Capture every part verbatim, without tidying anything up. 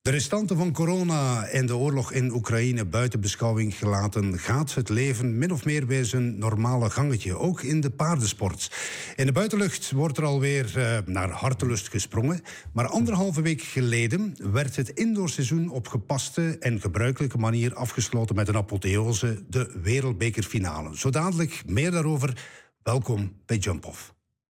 De restanten van corona en de oorlog in Oekraïne buiten beschouwing gelaten, gaat het leven min of meer bij zijn normale gangetje, ook in de paardensport. In de buitenlucht wordt er alweer uh, naar hartelust gesprongen, maar anderhalve week geleden werd het indoorseizoen op gepaste en gebruikelijke manier afgesloten met een apotheose, de wereldbekerfinale. Zo dadelijk meer daarover. Welkom bij Jump Off.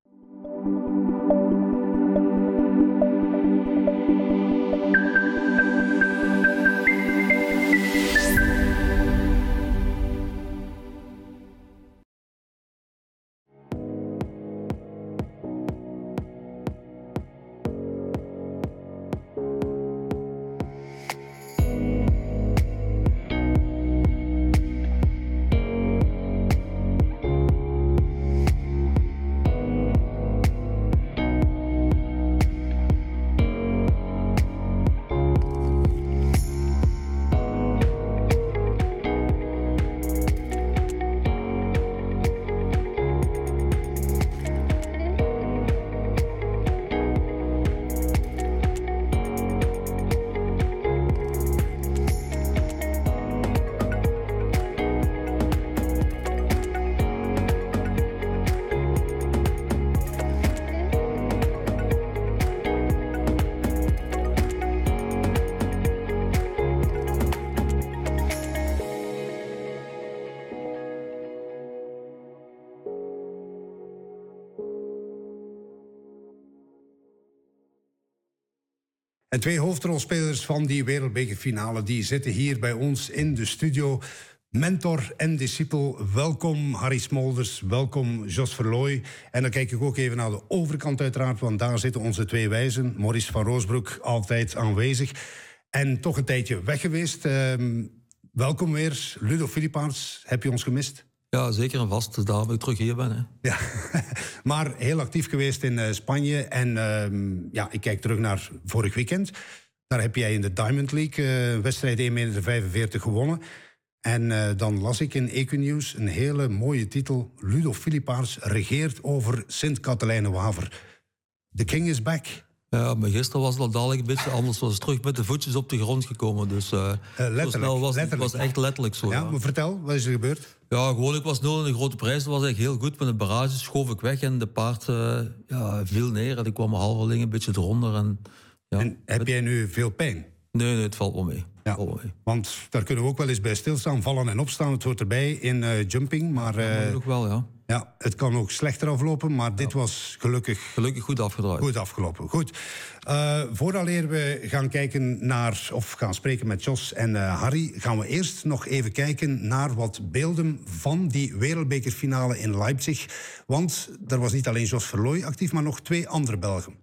En twee hoofdrolspelers van die wereldbekerfinale die zitten hier bij ons in de studio. Mentor en discipel, welkom Harry Smolders, welkom Jos Verlooy. En dan kijk ik ook even naar de overkant uiteraard, want daar zitten onze twee wijzen. Maurice van Roosbroek, altijd aanwezig. En toch een tijdje weg geweest. Uh, welkom weer, Ludo Filipaerts, heb je ons gemist? Ja, zeker en vast. Dus daar ik terug hier ben. Hè. Ja, maar heel actief geweest in uh, Spanje. En uh, ja, ik kijk terug naar vorig weekend. Daar heb jij in de Diamond League uh, wedstrijd één meter vijfenveertig gewonnen. En uh, dan las ik in Ecu-nieuws een hele mooie titel. Ludo Filipaerts regeert over Sint-Katelijne-Waver. The king is back. Ja, maar gisteren was het al dadelijk een beetje anders. Was het terug met de voetjes op de grond gekomen. Dus uh, uh, letterlijk, zo snel was letterlijk. het was echt letterlijk zo. Ja, Ja. Maar vertel, wat is er gebeurd? Ja, gewoon, ik was nul in de grote prijs. Dat was eigenlijk heel goed. Met de barrage schoof ik weg en de paard uh, ja, viel neer. En ik kwam halverling een beetje eronder. En, ja, en heb met... jij nu veel pijn? Nee, nee, het valt wel mee. Ja, oh, want daar kunnen we ook wel eens bij stilstaan. Vallen en opstaan, het hoort erbij in uh, jumping. Maar, uh, ja, nog wel, ja. Ja, het kan ook slechter aflopen, maar dit ja. was gelukkig... Gelukkig goed afgedraaid. Goed afgelopen, goed. Uh, vooraleer we gaan kijken naar, of gaan spreken met Jos en uh, Harry, gaan we eerst nog even kijken naar wat beelden van die wereldbekerfinale in Leipzig. Want er was niet alleen Jos Verlooy actief, maar nog twee andere Belgen.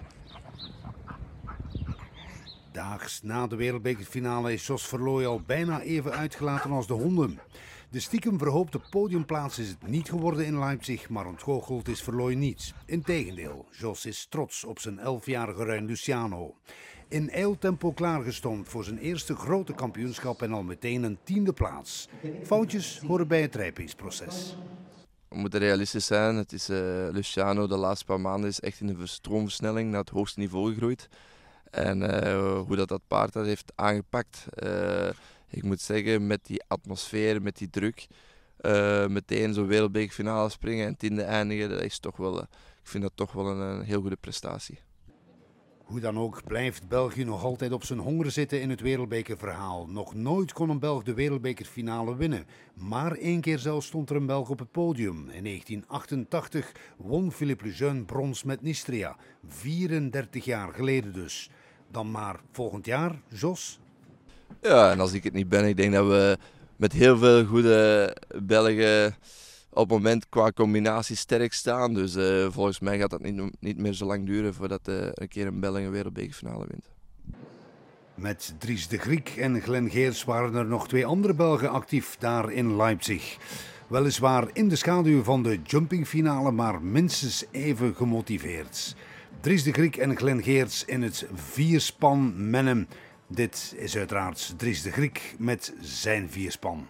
Daags na de wereldbekerfinale is Jos Verlooy al bijna even uitgelaten als de honden. De stiekem verhoopte podiumplaats is het niet geworden in Leipzig, maar ontgoocheld is Verlooy niet. Integendeel, Jos is trots op zijn elfjarige ruin Luciano. In eiltempo klaargestoomd voor zijn eerste grote kampioenschap en al meteen een tiende plaats. Foutjes horen bij het rijpingsproces. We moeten realistisch zijn. Het is, uh, Luciano de laatste paar maanden is echt in de stroomversnelling naar het hoogste niveau gegroeid. En uh, hoe dat, dat paard dat heeft aangepakt, uh, ik moet zeggen, met die atmosfeer, met die druk, uh, meteen zo'n wereldbekerfinale springen en tiende eindigen, dat is toch wel, uh, ik vind dat toch wel een, een heel goede prestatie. Hoe dan ook blijft België nog altijd op zijn honger zitten in het wereldbekerverhaal. Nog nooit kon een Belg de wereldbekerfinale winnen. Maar één keer zelfs stond er een Belg op het podium. In negentien achtentachtig won Philippe Lejeune brons met Nistria. vierendertig jaar geleden dus. Dan maar volgend jaar, Jos? Ja, en als ik het niet ben, ik denk dat we met heel veel goede Belgen op het moment qua combinatie sterk staan. Dus uh, volgens mij gaat dat niet, niet meer zo lang duren voordat uh, een keer een Belg een wereldbekerfinale wint. Met Dries de Griek en Glenn Geerts waren er nog twee andere Belgen actief daar in Leipzig. Weliswaar in de schaduw van de jumpingfinale, maar minstens even gemotiveerd. Dries de Griek en Glenn Geerts in het vierspan mennen. Dit is uiteraard Dries de Griek met zijn vierspan.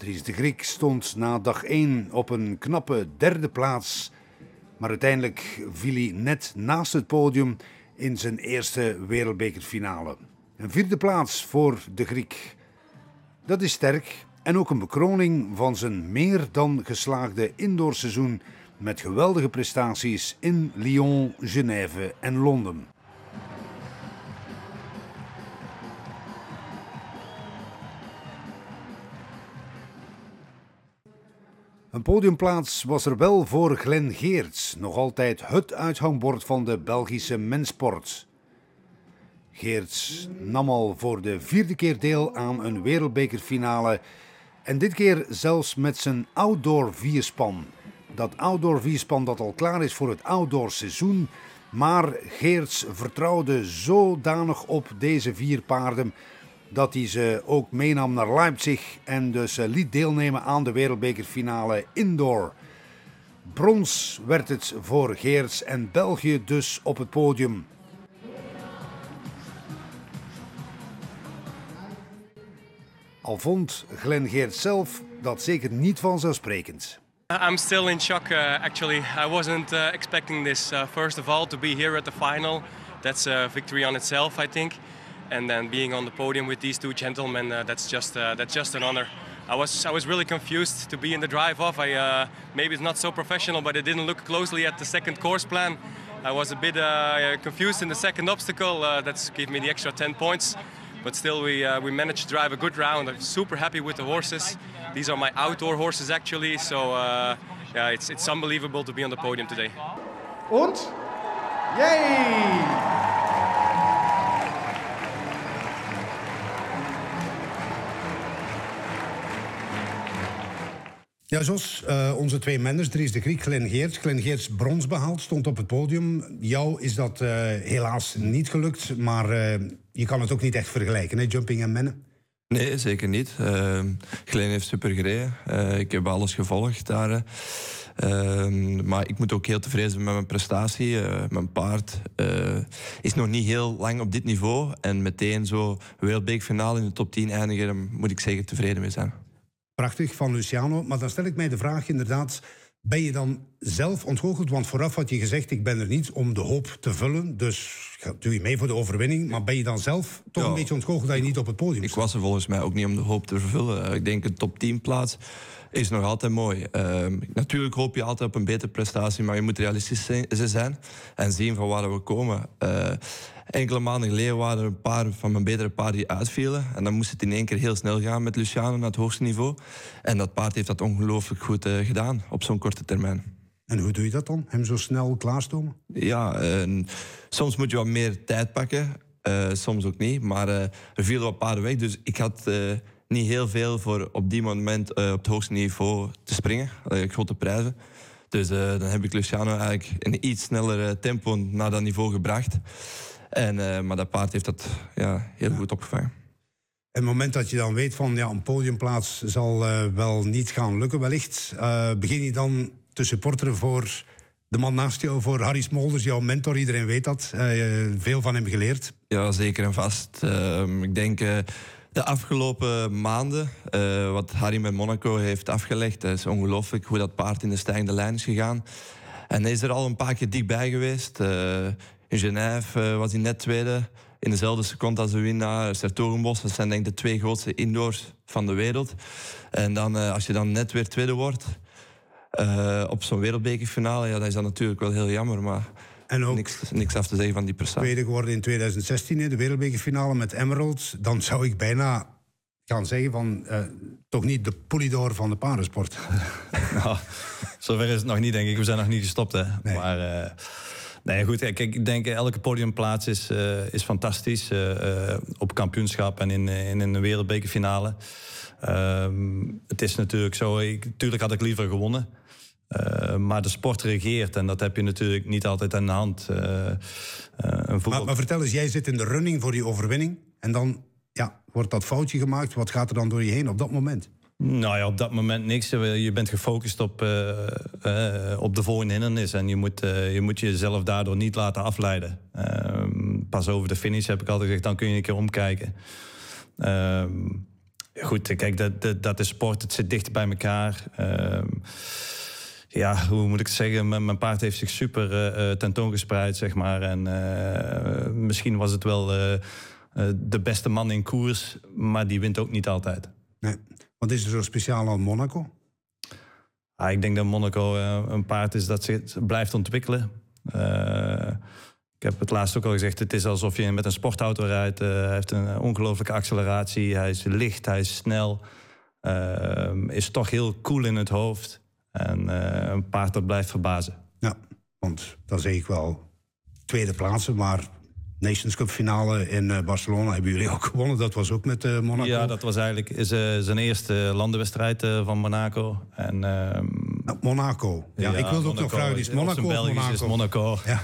Dries de Griek stond na dag één op een knappe derde plaats. Maar uiteindelijk viel hij net naast het podium in zijn eerste wereldbekerfinale. Een vierde plaats voor de Griek. Dat is sterk en ook een bekroning van zijn meer dan geslaagde indoorseizoen met geweldige prestaties in Lyon, Genève en Londen. Een podiumplaats was er wel voor Glenn Geerts, nog altijd het uithangbord van de Belgische menssport. Geerts nam al voor de vierde keer deel aan een wereldbekerfinale en dit keer zelfs met zijn outdoor vierspan. Dat outdoor vierspan dat al klaar is voor het outdoor seizoen, maar Geerts vertrouwde zodanig op deze vier paarden dat hij ze ook meenam naar Leipzig en dus liet deelnemen aan de wereldbekerfinale indoor. Brons werd het voor Geerts en België dus op het podium. Al vond Glenn Geerts zelf dat zeker niet vanzelfsprekend. I'm still in shock uh, actually. I wasn't uh, expecting this. Uh, first of all, to be here at the final, that's a victory on itself, I think. And then being on the podium with these two gentlemen, uh, that's just uh, that's just an honor. I was I was really confused to be in the drive-off. I uh, maybe it's not so professional, but I didn't look closely at the second course plan. I was a bit uh, confused in the second obstacle. Uh, that's gave me the extra ten points. But still, we uh, we managed to drive a good round. I'm super happy with the horses. These are my outdoor horses actually. So uh, yeah, it's it's unbelievable to be on the podium today. Und yay! Ja, Jos, uh, onze twee menners, Dries de Griek, Glenn Geerts. Glenn Geerts brons behaald, stond op het podium. Jou is dat uh, helaas niet gelukt, maar uh, je kan het ook niet echt vergelijken, hè, jumping en mennen? Nee, zeker niet. Uh, Glenn heeft super gereden. Uh, ik heb alles gevolgd daar. Uh, maar ik moet ook heel tevreden zijn met mijn prestatie. Uh, mijn paard uh, is nog niet heel lang op dit niveau. En meteen zo wereldbekerfinale in de top tien eindigen, daar moet ik zeker tevreden mee zijn. Prachtig van Luciano, maar dan stel ik mij de vraag inderdaad, ben je dan zelf ontgoocheld? Want vooraf had je gezegd, ik ben er niet om de hoop te vullen, dus doe je mee voor de overwinning. Maar ben je dan zelf toch ja, een beetje ontgoocheld dat je niet op het podium staat? Ik was er volgens mij ook niet om de hoop te vervullen. Ik denk een top tien plaats is nog altijd mooi. Uh, natuurlijk hoop je altijd op een betere prestatie, maar je moet realistisch zijn en zien van waar we komen. Uh, Enkele maanden geleden waren er een paar van mijn betere paarden die uitvielen. En dan moest het in één keer heel snel gaan met Luciano naar het hoogste niveau. En dat paard heeft dat ongelooflijk goed uh, gedaan op zo'n korte termijn. En hoe doe je dat dan? Hem zo snel klaarstomen? Ja, uh, soms moet je wat meer tijd pakken. Uh, soms ook niet. Maar uh, er vielen wat paarden weg. Dus ik had uh, niet heel veel voor op die moment uh, op het hoogste niveau te springen. Uh, grote prijzen. Dus uh, dan heb ik Luciano eigenlijk in een iets sneller tempo naar dat niveau gebracht. En, uh, maar dat paard heeft dat ja, heel ja. goed opgevangen. En het moment dat je dan weet van ja, een podiumplaats zal uh, wel niet gaan lukken wellicht, uh, begin je dan te supporteren voor de man naast jou, voor Harry Smolders, jouw mentor, iedereen weet dat. Uh, veel van hem geleerd. Ja, zeker en vast. Uh, ik denk uh, de afgelopen maanden, uh, wat Harry met Monaco heeft afgelegd, dat is ongelooflijk hoe dat paard in de stijgende lijn is gegaan. En hij is er al een paar keer dichtbij geweest. Uh, In Genève uh, was hij net tweede. In dezelfde seconde als de winnaar Sertogenbos. Dat zijn denk ik de twee grootste indoors van de wereld. En dan, uh, als je dan net weer tweede wordt uh, op zo'n wereldbekerfinale, ja, dan is dat natuurlijk wel heel jammer. Maar en ook niks, niks af te zeggen van die prestatie. Tweede geworden in twintig zestien in de wereldbekerfinale met Emerald. Dan zou ik bijna gaan zeggen van uh, toch niet de Polydor van de paardensport. Nou, zover is het nog niet, denk ik. We zijn nog niet gestopt, hè. Nee. Maar Uh... Nee, goed. Kijk, ik denk elke podiumplaats is, uh, is fantastisch. Uh, uh, op kampioenschap en in, in een wereldbekerfinale. Uh, het is natuurlijk zo. Ik, tuurlijk had ik liever gewonnen. Uh, maar de sport regeert en dat heb je natuurlijk niet altijd aan de hand. Uh, uh, een voetbal... maar, maar vertel eens, jij zit in de running voor die overwinning. En dan ja, wordt dat foutje gemaakt. Wat gaat er dan door je heen op dat moment? Nou ja, op dat moment niks. Je bent gefocust op, uh, uh, op de volgende hindernis. En je moet, uh, je moet jezelf daardoor niet laten afleiden. Uh, pas over de finish heb ik altijd gezegd, dan kun je een keer omkijken. Uh, Goed, kijk, dat, dat, dat is sport. Het zit dicht bij elkaar. Uh, ja, hoe moet ik het zeggen? M- mijn paard heeft zich super uh, tentoongespreid, zeg maar. En uh, misschien was het wel uh, uh, de beste man in koers, maar die wint ook niet altijd. Nee. Wat is er zo speciaal aan Monaco? Ah, ik denk dat Monaco uh, een paard is dat zich blijft ontwikkelen. Uh, ik heb het laatst ook al gezegd, het is alsof je met een sportauto rijdt. Uh, hij heeft een ongelooflijke acceleratie, hij is licht, hij is snel. Uh, is toch heel cool in het hoofd. En uh, een paard dat blijft verbazen. Ja, want dan zeg ik wel tweede plaatsen, maar Nations Cup finale in uh, Barcelona hebben jullie ook gewonnen. Dat was ook met uh, Monaco. Ja, dat was eigenlijk is, uh, zijn eerste landenwedstrijd uh, van Monaco. En, uh, nou, Monaco. Ja, ja, ik wilde ook Monaco, nog vragen, is Monaco of of Monaco? is Monaco. Ja.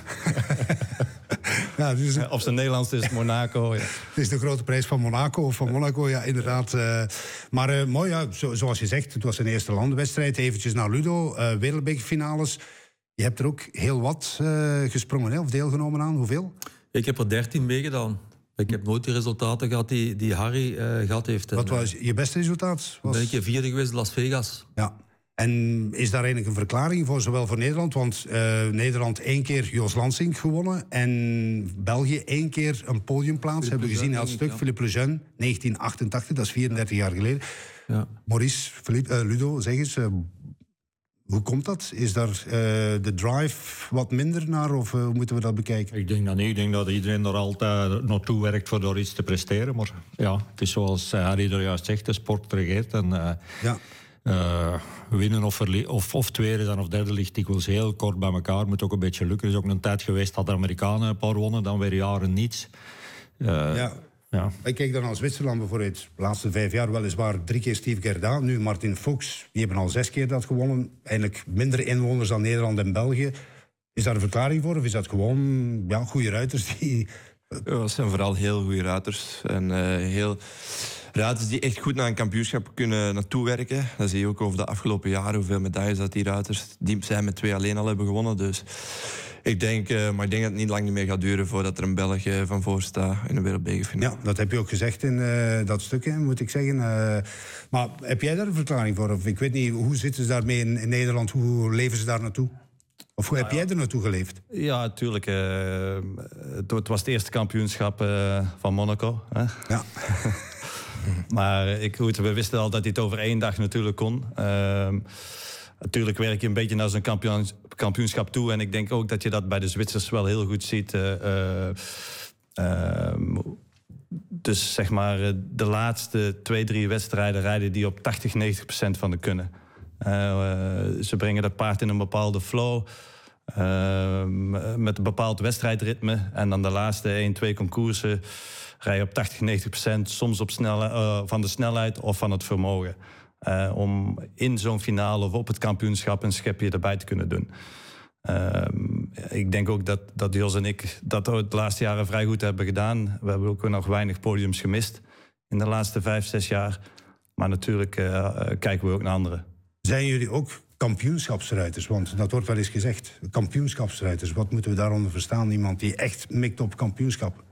Ja, dus het, of zijn Nederlands is Monaco. Ja. Het is de grote prijs van Monaco of van Monaco, ja, inderdaad. Uh, maar uh, mooi, ja, zo, zoals je zegt, het was een eerste landenwedstrijd. Eventjes naar Ludo, uh, wereldbekerfinales. Je hebt er ook heel wat uh, gesprongen, hè, of deelgenomen aan. Hoeveel? Ik heb er dertien meegedaan. Ik heb nooit die resultaten gehad die, die Harry uh, gehad heeft. Wat was je beste resultaat? Was... Ben ik je vierde geweest in Las Vegas. Ja. En is daar eigenlijk een verklaring voor, zowel voor Nederland? Want uh, Nederland één keer Jos Lansing gewonnen en België één keer een podiumplaats. Hebben we gezien, dat stuk, Philippe Lejeune, negentien achtentachtig, dat is vierendertig jaar geleden. Ja. Maurice, Philippe, uh, Ludo, zeg eens, uh, hoe komt dat? Is daar uh, de drive wat minder naar, of uh, hoe moeten we dat bekijken? Ik denk dat niet. Ik denk dat iedereen er altijd naartoe werkt voor door iets te presteren. Maar ja, het is zoals Harry er juist zegt, de sport regeert. En, uh, ja. Uh, winnen of, verlie- of, of tweede dan of derde ligt dikwijls heel kort bij elkaar. Moet ook een beetje lukken. Er is ook een tijd geweest dat de Amerikanen een paar wonnen, dan weer jaren niets. Uh, ja. Ja. Ik kijk dan naar Zwitserland bijvoorbeeld. De laatste vijf jaar weliswaar drie keer Steve Gerda. Nu Martin Fuchs, die hebben al zes keer dat gewonnen. Eigenlijk minder inwoners dan Nederland en België. Is daar een verklaring voor? Of is dat gewoon ja, goede ruiters die... Ja, dat zijn vooral heel goede ruiters. En uh, heel... ruiters die echt goed naar een kampioenschap kunnen naartoe werken. Dat zie je ook over de afgelopen jaren, hoeveel medailles dat die ruiters die zij met twee alleen al hebben gewonnen. Dus ik denk, uh, maar ik denk dat het niet lang meer gaat duren voordat er een Belg uh, van voor staat in de wereldbekerfinale. Ja, dat heb je ook gezegd in uh, dat stukje, moet ik zeggen. Uh, maar heb jij daar een verklaring voor? Of ik weet niet, hoe zitten ze daarmee in, in Nederland? Hoe leven ze daar naartoe? Of hoe heb jij er naartoe geleefd? Ja, natuurlijk. Uh, het, het was het eerste kampioenschap uh, van Monaco. Hè? Ja. Maar ik, goed, we wisten al dat hij het over één dag natuurlijk kon. Uh, natuurlijk werk je een beetje naar zijn kampioen, kampioenschap toe. En ik denk ook dat je dat bij de Zwitsers wel heel goed ziet. Uh, uh, uh, dus zeg maar, de laatste twee, drie wedstrijden rijden die op tachtig, negentig procent van de kunnen. Uh, uh, ze brengen dat paard in een bepaalde flow. Uh, met een bepaald wedstrijdritme. En dan de laatste één, twee concoursen rij je op tachtig, negentig procent. Soms op snelle, uh, van de snelheid of van het vermogen. Uh, om in zo'n finale of op het kampioenschap een schepje erbij te kunnen doen. Uh, ik denk ook dat, dat Jos en ik dat de laatste jaren vrij goed hebben gedaan. We hebben ook nog weinig podiums gemist in de laatste vijf, zes jaar. Maar natuurlijk uh, kijken we ook naar anderen. Zijn jullie ook kampioenschapsruiters? Want dat wordt wel eens gezegd. Kampioenschapsruiters, wat moeten we daaronder verstaan? Iemand die echt mikt op kampioenschap?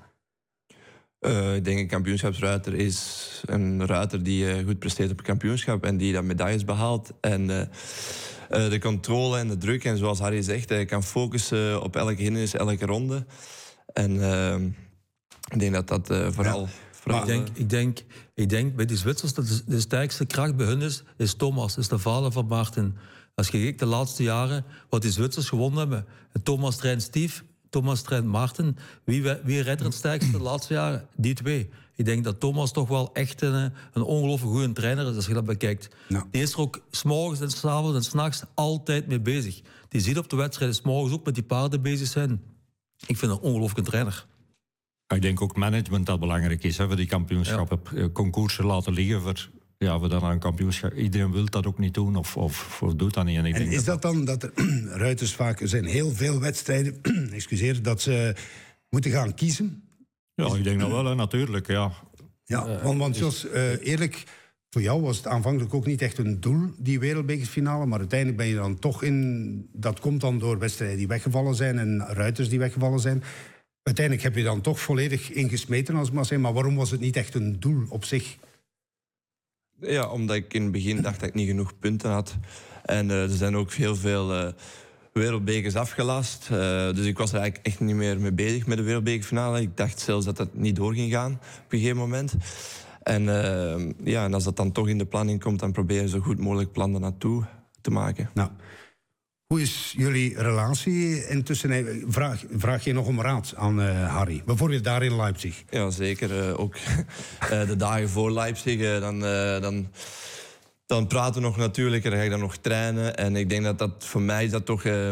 Uh, ik denk een kampioenschapsruiter is een ruiter die uh, goed presteert op een kampioenschap en die dan medailles behaalt. En uh, uh, de controle en de druk, en zoals Harry zegt, hij kan focussen op elke hindernis, elke ronde. En uh, ik denk dat dat uh, vooral... Ja. Maar ik denk, ik, denk, ik denk bij die Zwitsers dat de, de sterkste kracht bij hun is, is Thomas, is de vader van Maarten. Als je kijkt de laatste jaren, wat die Zwitsers gewonnen hebben, Thomas traint Steve, Thomas traint Maarten, wie, wie rijdt er het sterkste de laatste jaren? Die twee. Ik denk dat Thomas toch wel echt een, een ongelooflijk goede trainer is als je dat bekijkt. Ja. Die is er ook 's morgens en 's avonds en 's nachts altijd mee bezig. Die ziet op de wedstrijden 's morgens ook met die paarden bezig zijn. Ik vind een ongelooflijke trainer. Ik denk ook management dat belangrijk is, hè, voor die kampioenschappen. Ja. Concoursen laten liggen voor, ja, voor dan een kampioenschap. Iedereen wil dat ook niet doen of, of, of doet dat niet. En, ik en denk is dat, dat dan dat er ruiters vaak... Er zijn heel veel wedstrijden, excuseer, dat ze moeten gaan kiezen? Ja, is, ik denk dat wel, hè, natuurlijk, ja. Ja, uh, want, want Jos, uh, eerlijk... Voor jou was het aanvankelijk ook niet echt een doel, die wereldbekersfinale. Maar uiteindelijk ben je dan toch in... Dat komt dan door wedstrijden die weggevallen zijn en ruiters die weggevallen zijn... Uiteindelijk heb je dan toch volledig ingesmeten als het maar zijn. Maar waarom was het niet echt een doel op zich? Ja, omdat ik in het begin dacht dat ik niet genoeg punten had. En uh, er zijn ook heel veel uh, wereldbekers afgelast. Uh, dus ik was er eigenlijk echt niet meer mee bezig met de wereldbekerfinale. Ik dacht zelfs dat dat niet door ging gaan op een gegeven moment. En, uh, ja, en als dat dan toch in de planning komt, dan probeer je zo goed mogelijk plan er naartoe te maken. Nou, hoe is jullie relatie intussen? Vraag, vraag je nog om raad aan uh, Harry? Bijvoorbeeld daar in Leipzig. Ja, zeker. Uh, ook uh, de dagen voor Leipzig, uh, dan, uh, dan, dan praten we nog natuurlijk en dan ga ik dan nog trainen. En ik denk dat dat voor mij is dat toch uh,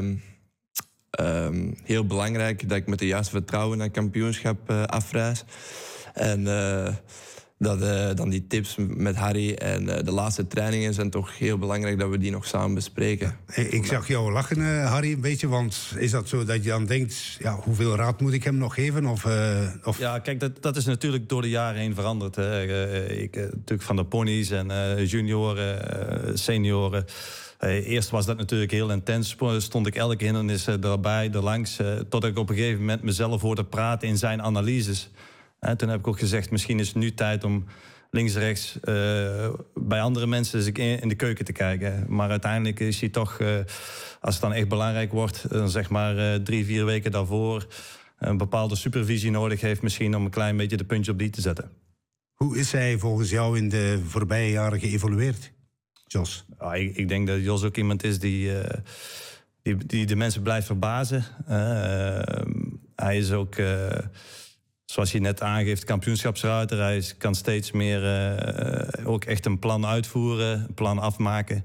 um, heel belangrijk dat ik met de juiste vertrouwen naar het kampioenschap uh, afreis. En uh, dat, uh, dan die tips met Harry en uh, de laatste trainingen zijn toch heel belangrijk dat we die nog samen bespreken. Ik zag jou lachen, uh, Harry, een beetje. Want is dat zo dat je dan denkt, ja, hoeveel raad moet ik hem nog geven? Of, uh, of... Ja, kijk, dat, dat is natuurlijk door de jaren heen veranderd. Hè. Uh, ik, uh, natuurlijk van de ponies en uh, junioren, uh, senioren. Uh, eerst was dat natuurlijk heel intens. Stond ik elke hindernis uh, erbij, erlangs. Uh, tot ik op een gegeven moment mezelf hoorde praten in zijn analyses. En toen heb ik ook gezegd, misschien is het nu tijd om links en rechts uh, bij andere mensen eens in de keuken te kijken. Maar uiteindelijk is hij toch, uh, als het dan echt belangrijk wordt, dan zeg maar uh, drie, vier weken daarvoor een bepaalde supervisie nodig heeft misschien om een klein beetje de puntje op die te zetten. Hoe is hij volgens jou in de voorbije jaren geëvolueerd, Jos? Ja, ik, ik denk dat Jos ook iemand is die, uh, die, die de mensen blijft verbazen. Uh, hij is ook... Uh, Zoals je net aangeeft, kampioenschapsruiter. Hij kan steeds meer uh, ook echt een plan uitvoeren, een plan afmaken.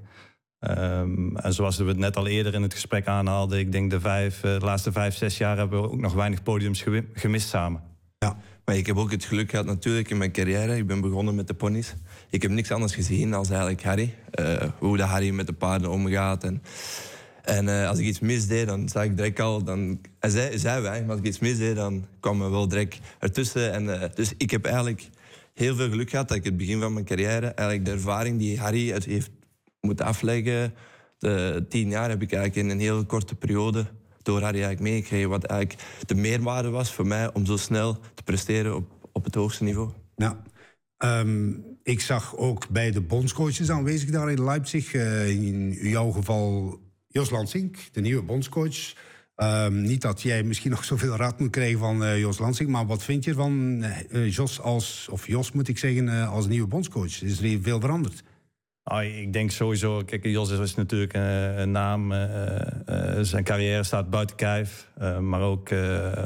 Um, en zoals we het net al eerder in het gesprek aanhaalden, ik denk de, vijf, uh, de laatste vijf, zes jaar hebben we ook nog weinig podiums gemist samen. Ja, maar ik heb ook het geluk gehad natuurlijk in mijn carrière. Ik ben begonnen met de ponies. Ik heb niks anders gezien als eigenlijk Harry. Uh, hoe de Harry met de paarden omgaat en... En uh, als ik iets misdeed, dan zag ik direct al... Dan, en zei, zei wij, maar als ik iets misdeed, dan kwam er wel direct ertussen. En, uh, dus ik heb eigenlijk heel veel geluk gehad dat ik het begin van mijn carrière... eigenlijk de ervaring die Harry uit heeft moeten afleggen... de tien jaar heb ik eigenlijk in een heel korte periode... door Harry eigenlijk meegekregen. Wat eigenlijk de meerwaarde was voor mij om zo snel te presteren op, op het hoogste niveau. Ja. Um, ik zag ook bij de bondscoaches aanwezig daar in Leipzig... Uh, in jouw geval... Jos Lansink, de nieuwe bondscoach. Um, niet dat jij misschien nog zoveel raad moet krijgen van uh, Jos Lansink... maar wat vind je van uh, Jos als... of Jos moet ik zeggen, uh, als nieuwe bondscoach? Is er hier veel veranderd? Oh, ik denk sowieso... Kijk, Jos is natuurlijk uh, een naam. Uh, uh, zijn carrière staat buiten kijf. Uh, maar ook uh,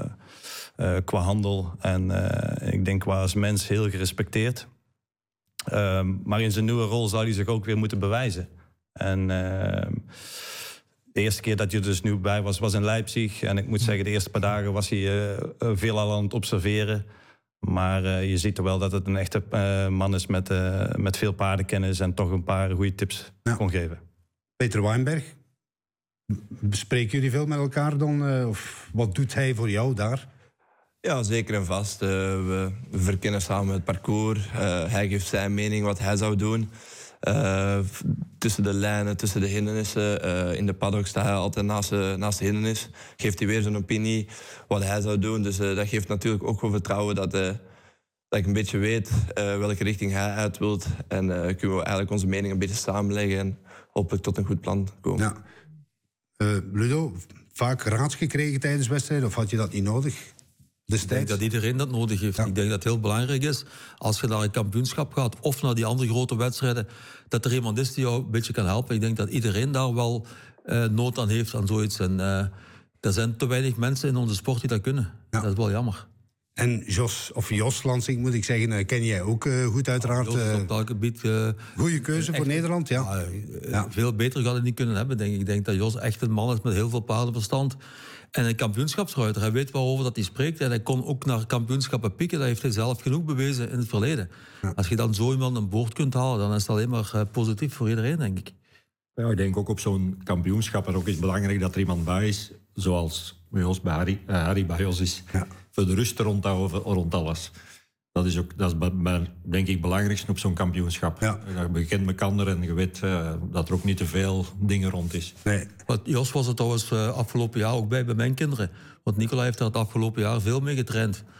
uh, qua handel. En uh, ik denk qua als mens heel gerespecteerd. Uh, maar in zijn nieuwe rol zal hij zich ook weer moeten bewijzen. En... Uh, De eerste keer dat je er dus nu bij was, was in Leipzig. En ik moet zeggen, de eerste paar dagen was hij uh, veelal aan het observeren. Maar uh, je ziet er wel dat het een echte uh, man is met, uh, met veel paardenkennis... en toch een paar goede tips ja. kon geven. Peter Weinberg, bespreken jullie veel met elkaar dan? Uh, of wat doet hij voor jou daar? Ja, zeker en vast. Uh, we, we verkennen samen het parcours. Uh, hij geeft zijn mening wat hij zou doen... Uh, tussen de lijnen, tussen de hindernissen. Uh, in de paddock staat hij altijd naast de, naast de hindernis. Geeft hij weer zijn opinie wat hij zou doen. Dus uh, dat geeft natuurlijk ook wel vertrouwen dat, uh, dat ik een beetje weet uh, welke richting hij uit wilt. En uh, kunnen we eigenlijk onze mening een beetje samenleggen en hopelijk tot een goed plan komen. Ja. Uh, Ludo, vaak raad gekregen tijdens wedstrijden of had je dat niet nodig? Ik denk dat iedereen dat nodig heeft. Ja. Ik denk dat het heel belangrijk is, als je naar een kampioenschap gaat... of naar die andere grote wedstrijden, dat er iemand is die jou een beetje kan helpen. Ik denk dat iedereen daar wel uh, nood aan heeft, aan zoiets. En uh, er zijn te weinig mensen in onze sport die dat kunnen. Ja. Dat is wel jammer. En Jos, of Jos Lansink moet ik zeggen, ken jij ook uh, goed uiteraard. Ja, Jos, op dat gebied, uh, goede keuze voor echt, Nederland, ja. Uh, ja. Veel beter gaat het niet kunnen hebben, denk ik. Ik denk dat Jos echt een man is met heel veel paardenverstand... En een kampioenschapsruiter, hij weet waarover dat hij spreekt. En hij kon ook naar kampioenschappen pieken. Dat heeft hij zelf genoeg bewezen in het verleden. Ja. Als je dan zo iemand aan boord kunt halen, dan is het alleen maar uh, positief voor iedereen, denk ik. Ja, ik denk ook op zo'n kampioenschap. En ook is belangrijk dat er iemand bij is, zoals bij ons bij Harry, uh, Harry bij ons is. Ja. Voor de rust rond, rond alles. Dat is ook, dat is bij, bij, denk ik, het belangrijkste op zo'n kampioenschap. Ja. Je kent elkaar en je weet uh, dat er ook niet te veel dingen rond is. Nee. Wat Jos was er trouwens uh, afgelopen jaar ook bij, bij mijn kinderen. Want Nicola heeft daar het afgelopen jaar veel mee getraind.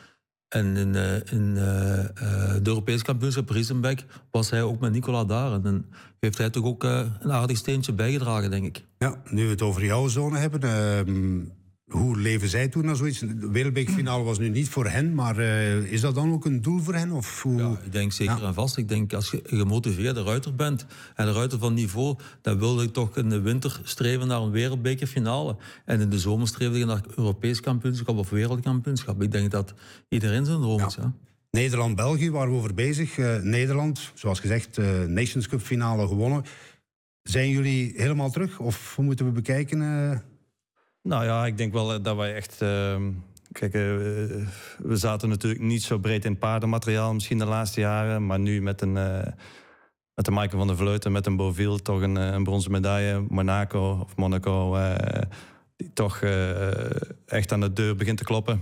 En in, uh, in uh, uh, de Europese kampioenschap Riesenbeck was hij ook met Nicola daar. En heeft hij toch ook uh, een aardig steentje bijgedragen, denk ik. Ja, nu we het over jouw zone hebben... Uh, hoe leven zij toen naar zoiets? De wereldbekerfinale was nu niet voor hen, maar uh, is dat dan ook een doel voor hen? Of hoe... Ja, ik denk zeker ja. en vast. Ik denk als je een gemotiveerde ruiter bent en een ruiter van niveau, dan wil je toch in de winter streven naar een wereldbekerfinale. En in de zomer streven je naar Europees kampioenschap of wereldkampioenschap. Ik denk dat iedereen zijn droom is. Ja. Ja. Nederland-België waren we over bezig. Uh, Nederland, zoals gezegd, uh, Nations Cup finale gewonnen. Zijn jullie helemaal terug? Of hoe moeten we bekijken? Uh... Nou ja, ik denk wel dat wij echt... Uh, kijk, uh, we zaten natuurlijk niet zo breed in paardenmateriaal misschien de laatste jaren. Maar nu met een, uh, met de Michael van der Vleuten, met een Beauville, toch een, een bronzen medaille. Monaco of Monaco, uh, die toch uh, echt aan de deur begint te kloppen.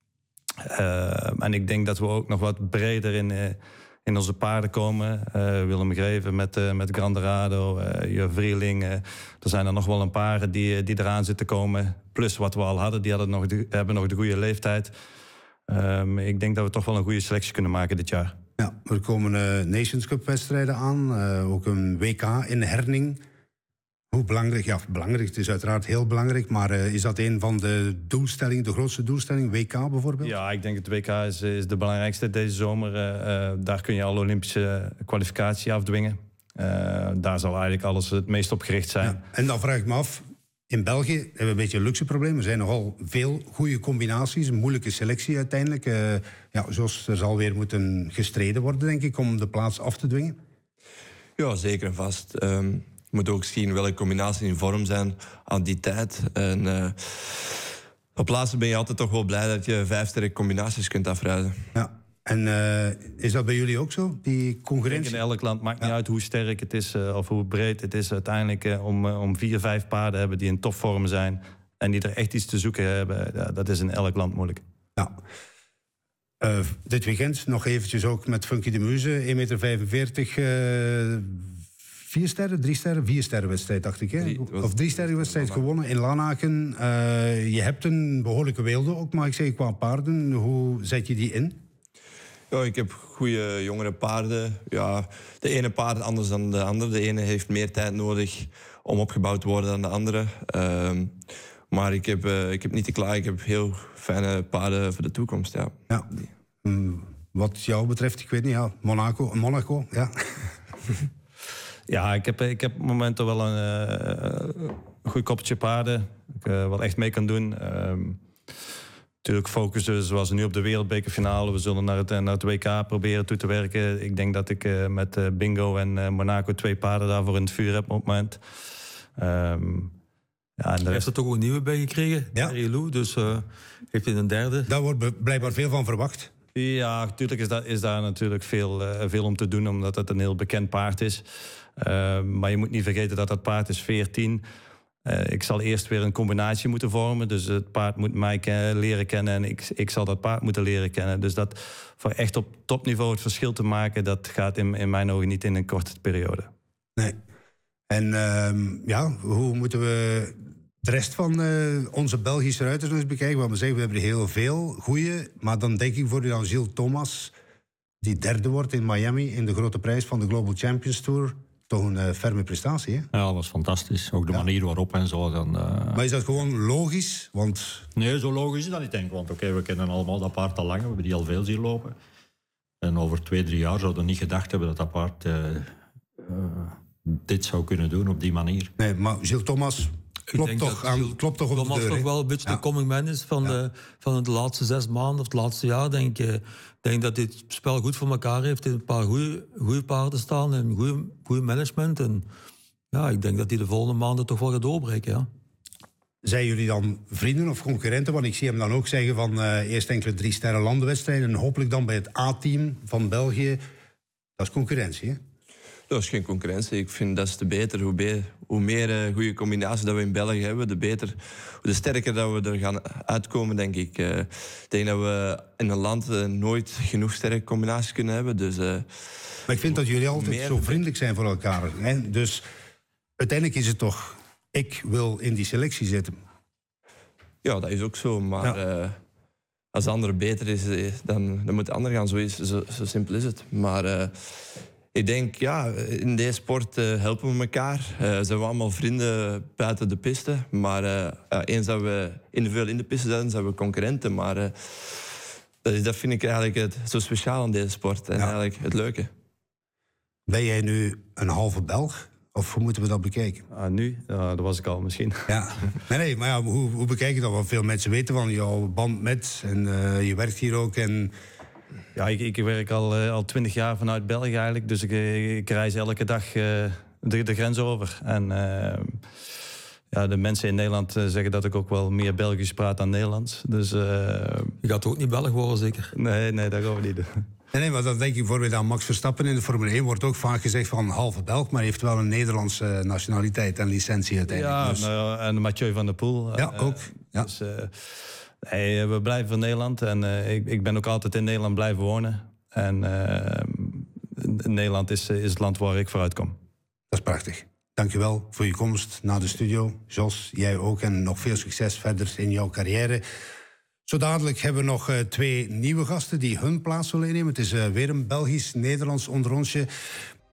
Uh, en ik denk dat we ook nog wat breder in... Uh, in onze paarden komen. Uh, Willem Greven met, uh, met Granderado, uh, Jur Vrieling. Uh, er zijn er nog wel een paar die, die eraan zitten komen. Plus wat we al hadden, die hadden nog de, hebben nog de goede leeftijd. Um, ik denk dat we toch wel een goede selectie kunnen maken dit jaar. Ja, er komen uh, Nations Cup wedstrijden aan. Uh, ook een W K in Herning. Hoe belangrijk? Ja, belangrijk. Het is uiteraard heel belangrijk. Maar uh, is dat een van de doelstellingen, de grootste doelstelling? W K bijvoorbeeld? Ja, ik denk het W K is, is de belangrijkste deze zomer. Uh, uh, daar kun je alle Olympische kwalificatie afdwingen. Uh, daar zal eigenlijk alles het meest op gericht zijn. Ja, en dan vraag ik me af, in België hebben we een beetje een luxe probleem. Er zijn nogal veel goede combinaties. Een moeilijke selectie uiteindelijk. Uh, ja, zoals er zal weer moeten gestreden worden, denk ik, om de plaats af te dwingen. Ja, zeker en vast. Um... Je moet ook zien welke combinaties in vorm zijn aan die tijd. En uh, op plaatsen ben je altijd toch wel blij dat je vijf sterke combinaties kunt afrijden. Ja. En uh, is dat bij jullie ook zo, die concurrentie? In elk land maakt ja. niet uit hoe sterk het is uh, of hoe breed. Het is uiteindelijk uh, om, uh, om vier, vijf paarden hebben die in topvorm zijn en die er echt iets te zoeken hebben. Ja, dat is in elk land moeilijk. Ja. Uh, dit weekend nog eventjes ook met Funky de Muze, één meter vijfenveertig... Uh, Vier sterren, drie sterren, vier sterren wedstrijd, dacht ik. Hè? Drie, of drie sterren wedstrijd gewonnen in Lanaken. Uh, je hebt een behoorlijke weelde ook, mag ik zeggen, qua paarden. Hoe zet je die in? Ja, ik heb goede jongere paarden. Ja, de ene paard anders dan de andere. De ene heeft meer tijd nodig om opgebouwd te worden dan de andere. Uh, maar ik heb, uh, ik heb niet te klaar. Ik heb heel fijne paarden voor de toekomst. Ja. Ja. Mm, wat jou betreft, ik weet niet, ja, Monaco, Monaco, ja. Ja, ik heb, ik heb op het moment toch wel een, uh, een goed koppeltje paarden. Ik uh, wat echt mee kan doen. Um, natuurlijk focussen zoals nu op de wereldbekerfinale. We zullen naar het, naar het W K proberen toe te werken. Ik denk dat ik uh, met uh, Bingo en uh, Monaco twee paarden daarvoor in het vuur heb op het moment. Um, ja, en hij heeft er toch ook een nieuwe bij gekregen, ja. Lou, dus uh, heeft hij een derde. Daar wordt blijkbaar veel van verwacht. Ja, natuurlijk is, dat, is daar natuurlijk veel, uh, veel om te doen, omdat het een heel bekend paard is. Uh, maar je moet niet vergeten dat dat paard is veertien. Uh, ik zal eerst weer een combinatie moeten vormen. Dus het paard moet mij ken, leren kennen en ik, ik zal dat paard moeten leren kennen. Dus dat voor echt op topniveau het verschil te maken, dat gaat in, in mijn ogen niet in een korte periode. Nee. En uh, ja, hoe moeten we de rest van uh, onze Belgische ruiters nog eens bekijken? Want we zeggen, we hebben er heel veel goeie. Maar dan denk ik voor u aan Gilles Thomas, die derde wordt in Miami in de grote prijs van de Global Champions Tour. Toch een uh, ferme prestatie, hè? Ja, dat was fantastisch. Ook de ja. manier waarop en zo. Dan, uh... Maar is dat gewoon logisch? Want... Nee, zo logisch is dat niet, denk ik. Want oké, okay, we kennen allemaal dat paard al lang. We hebben die al veel zien lopen. En over twee, drie jaar zouden we niet gedacht hebben dat dat paard uh, uh, dit zou kunnen doen op die manier. Nee, maar Gilles Thomas klopt toch, aan, klopt toch op Thomas de deur. Thomas toch wel een beetje ja. de coming man is van, ja. de, van de laatste zes maanden of het laatste jaar, denk ik. Ik denk dat dit spel goed voor elkaar heeft. Een paar goede paarden staan en goede management. En ja, ik denk dat hij de volgende maanden toch wel gaat doorbreken. Ja. Zijn jullie dan vrienden of concurrenten? Want ik zie hem dan ook zeggen van uh, eerst enkele drie sterren landenwedstrijden en hopelijk dan bij het A-team van België. Dat is concurrentie, hè? Dat is geen concurrentie. Ik vind dat is te beter. Hoe, be- hoe meer uh, goede combinaties dat we in België hebben, de beter, de sterker dat we er gaan uitkomen, denk ik. Uh, ik denk dat we in een land uh, nooit genoeg sterke combinaties kunnen hebben. Dus, uh, maar ik vind dat jullie altijd meer... zo vriendelijk zijn voor elkaar. Hè? Dus uiteindelijk is het toch, ik wil in die selectie zitten. Ja, dat is ook zo. Maar ja. uh, als de andere beter is, dan, dan moet de ander gaan. Zo, is, zo, zo simpel is het. Maar uh, ik denk, ja, in deze sport uh, helpen we elkaar. Uh, zijn we allemaal vrienden buiten de piste. Maar uh, uh, eens dat we individueel in de piste zijn, zijn we concurrenten. Maar uh, dat, is, dat vind ik eigenlijk het, zo speciaal aan deze sport. En ja. eigenlijk het leuke. Ben jij nu een halve Belg? Of hoe moeten we dat bekijken? Uh, nu? Uh, dat was ik al misschien. Ja. Nee, nee, maar ja, hoe, hoe bekijk je dat? Want veel mensen weten van jouw band met. En uh, je werkt hier ook. En... Ja, ik, ik werk al, uh, al twintig jaar vanuit België eigenlijk. Dus ik, ik reis elke dag uh, de, de grens over. En uh, ja, de mensen in Nederland uh, zeggen dat ik ook wel meer Belgisch praat dan Nederlands. Dus, uh, je gaat ook niet Belg worden, zeker? Nee, nee, dat gaan we niet doen. Nee, nee, maar dan denk ik bijvoorbeeld aan Max Verstappen in de Formule één. Wordt ook vaak gezegd van halve Belg, maar heeft wel een Nederlandse nationaliteit en licentie uiteindelijk. Ja, dus... nou, en Mathieu van der Poel. Ja, uh, ook. Ja. Dus, uh, nee, we blijven van Nederland en uh, ik, ik ben ook altijd in Nederland blijven wonen. En uh, Nederland is, is het land waar ik vooruit kom. Dat is prachtig. Dankjewel voor je komst naar de studio. Jos, jij ook en nog veel succes verder in jouw carrière. Zo dadelijk hebben we nog uh, twee nieuwe gasten die hun plaats zullen innemen. Het is uh, weer een Belgisch-Nederlands onderrondje.